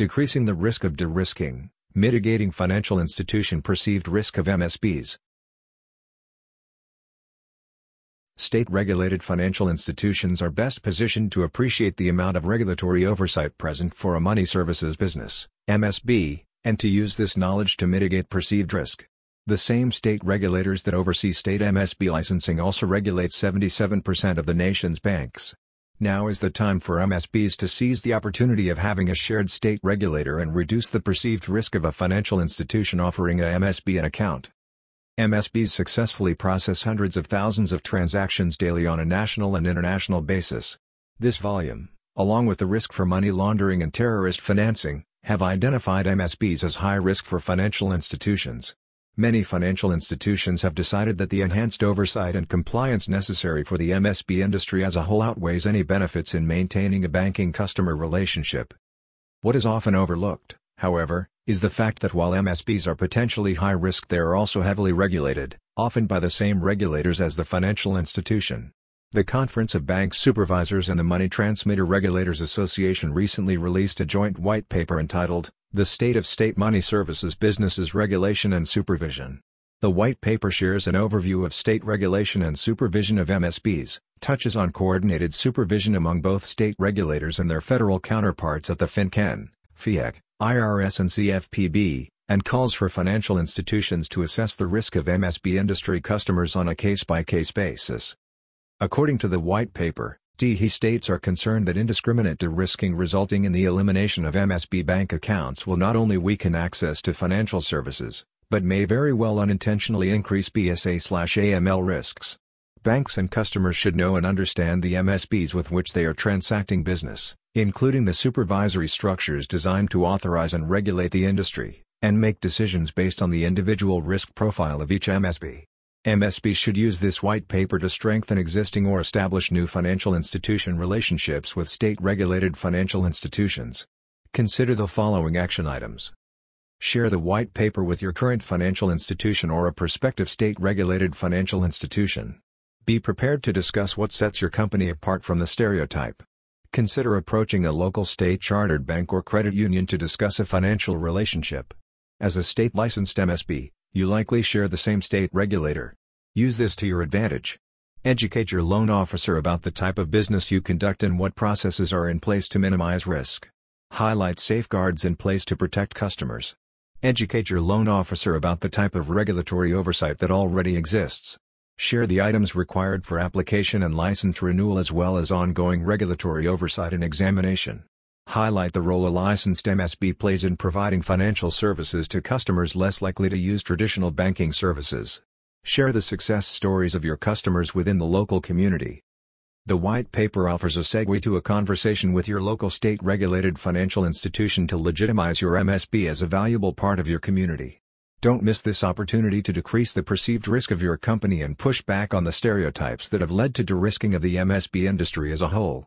Decreasing the risk of de-risking, mitigating financial institution perceived risk of MSBs. State-regulated financial institutions are best positioned to appreciate the amount of regulatory oversight present for a money services business, MSB, and to use this knowledge to mitigate perceived risk. The same state regulators that oversee state MSB licensing also regulate 77% of the nation's banks. Now is the time for MSBs to seize the opportunity of having a shared state regulator and reduce the perceived risk of a financial institution offering a MSB an account. MSBs successfully process hundreds of thousands of transactions daily on a national and international basis. This volume, along with the risk for money laundering and terrorist financing, have identified MSBs as high risk for financial institutions. Many financial institutions have decided that the enhanced oversight and compliance necessary for the MSB industry as a whole outweighs any benefits in maintaining a banking customer relationship. What is often overlooked, however, is the fact that while MSBs are potentially high risk, they are also heavily regulated, often by the same regulators as the financial institution. The Conference of Bank Supervisors and the Money Transmitter Regulators Association recently released a joint white paper entitled, "The State of State Money Services Businesses Regulation and Supervision." The white paper shares an overview of state regulation and supervision of MSBs, touches on coordinated supervision among both state regulators and their federal counterparts at the FinCEN, FIEC, IRS and CFPB, and calls for financial institutions to assess the risk of MSB industry customers on a case-by-case basis. According to the white paper, DHE states are concerned that indiscriminate de-risking resulting in the elimination of MSB bank accounts will not only weaken access to financial services, but may very well unintentionally increase BSA/AML risks. Banks and customers should know and understand the MSBs with which they are transacting business, including the supervisory structures designed to authorize and regulate the industry, and make decisions based on the individual risk profile of each MSB. MSBs should use this white paper to strengthen existing or establish new financial institution relationships with state-regulated financial institutions. Consider the following action items. Share the white paper with your current financial institution or a prospective state-regulated financial institution. Be prepared to discuss what sets your company apart from the stereotype. Consider approaching a local state-chartered bank or credit union to discuss a financial relationship. As a state-licensed MSB, you likely share the same state regulator. Use this to your advantage. Educate your loan officer about the type of business you conduct and what processes are in place to minimize risk. Highlight safeguards in place to protect customers. Educate your loan officer about the type of regulatory oversight that already exists. Share the items required for application and license renewal as well as ongoing regulatory oversight and examination. Highlight the role a licensed MSB plays in providing financial services to customers less likely to use traditional banking services. Share the success stories of your customers within the local community. The white paper offers a segue to a conversation with your local state-regulated financial institution to legitimize your MSB as a valuable part of your community. Don't miss this opportunity to decrease the perceived risk of your company and push back on the stereotypes that have led to de-risking of the MSB industry as a whole.